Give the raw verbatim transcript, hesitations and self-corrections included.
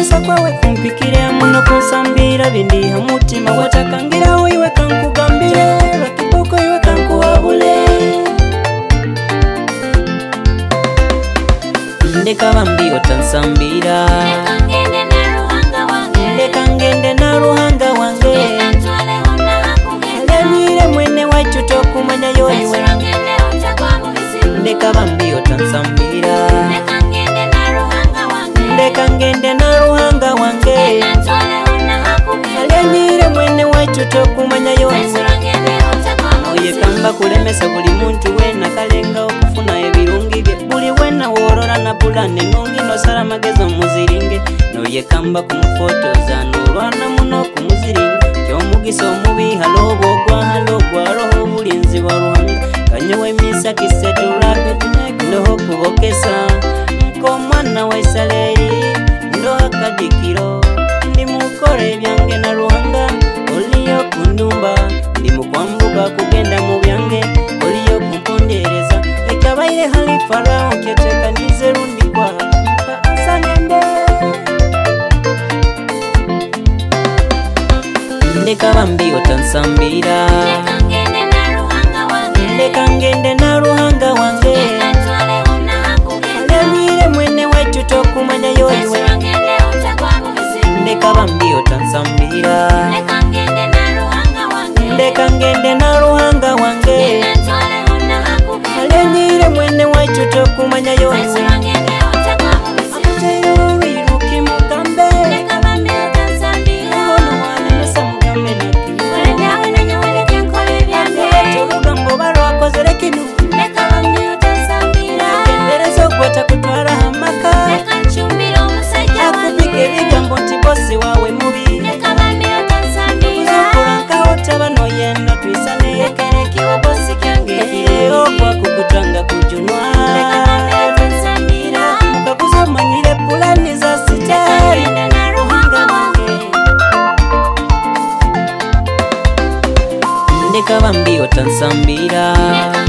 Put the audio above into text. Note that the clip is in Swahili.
kulemesa kwawe kumpikira muno kunsambira bindiha mutima watakangira wiwe kankugambire bakipoko iwe kankuwabule ndeka bambi otansambira ndeka ngende na ruhanga wange alemire mwene wacu tokumanya yoiwe ndeka bambi otansambira ndeka ngende na ruhanga wange alemire mwene wacu tokumanya yoiwe oye kamba kulemesa buli muntu wena kalenga okufuna ebirungi bye buli wena worora na bulane nungi nosala magezo muziringe noye kamba kumufotoza nolwana muno kumuziringa kyomugisa omubi halobogwa halogwa roho bulinzi bwa ruhanga kanyowe misa kisetulabe ndoho kubokesa nkomwana wa Isaleri ndoha kadikiro ndi mukore byange na ruhanga oliyo kundumba ndi mukwambuka kugenda mu byange oliyo kumpondereza ekabaire hali farao keteka nize rundi kwa asangende ndeka bambi otansambira ndeka ngende na ruhanga wange alemire mwene wacu tokumanya yoiwe ndeka bambi otansambira ndeka ngende na ruhanga wange alemire mwene wacu tokumanya yoiwe wawe mubi uzokurankaho tabano yeno twisane yekerekiwa bosi kyange okwa kukutanga kujunwa mukakuzomanyire pulani za sitari ndeka bambi otansambira